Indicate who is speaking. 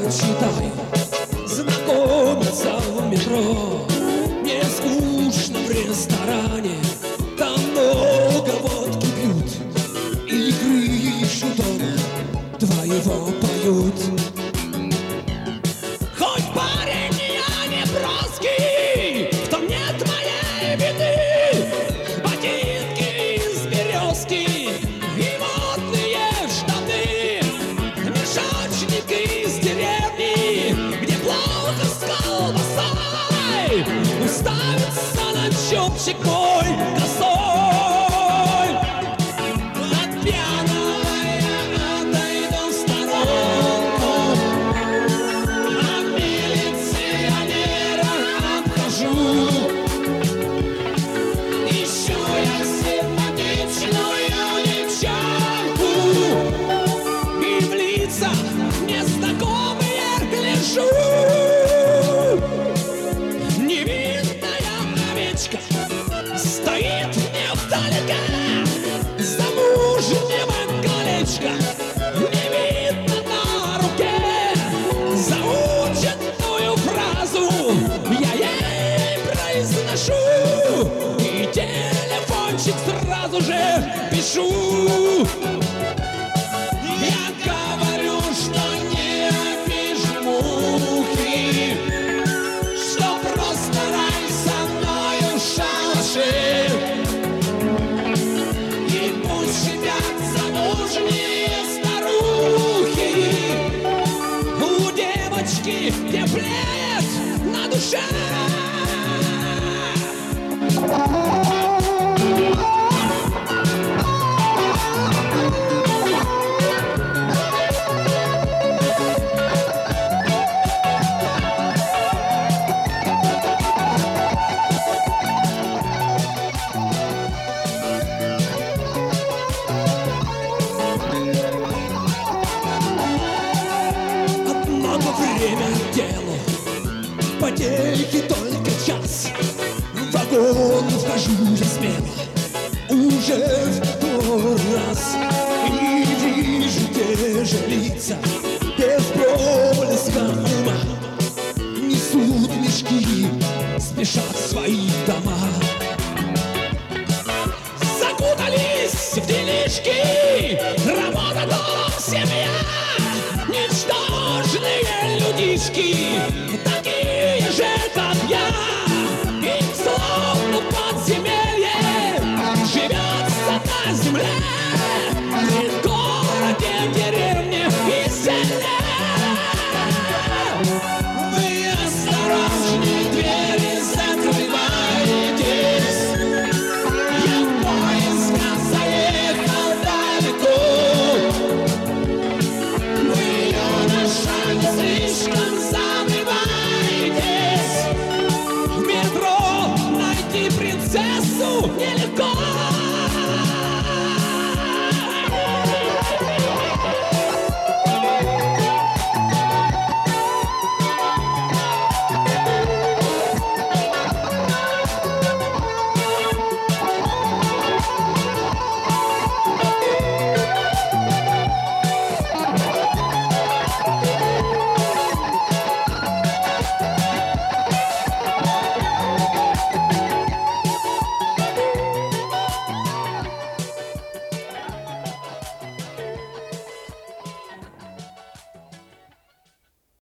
Speaker 1: читаю, знакомятся в метро. Не скучно в ресторане, там много водки пьют, и крышу дома твоего поют. Хоть парень я не броский, в том нет моей беды. Ботинки из березки и модные штаны, мешочник из деревни, где плохо с колбасой, уставится на чубчик мой косой. От пьяного я отойду в сторонку, от милиционера отхожу. Ищу я симпатичную девчонку, и в лица незнакомые гляжу. Невинная овечка стоит невдалеке, замужнего колечка не видно на руке. Заученную фразу я ей произношу, и телефончик сразу же пишу. Я говорю, что не обижу мухи, что просто рай со мною в шалаше. И пусть сидят замужние старухи, у девочки теплеет на душе. Однако время делу, потехи только час. В вагон вхожу я смело, уже второй раз, и вижу те же лица, без проблеска ума. Несут мешки, спешат в свои дома. Закутались в делишки, работа, дом, семья. Ничтожные людишки, такие же, как я. Им словно подземелье живется на земле.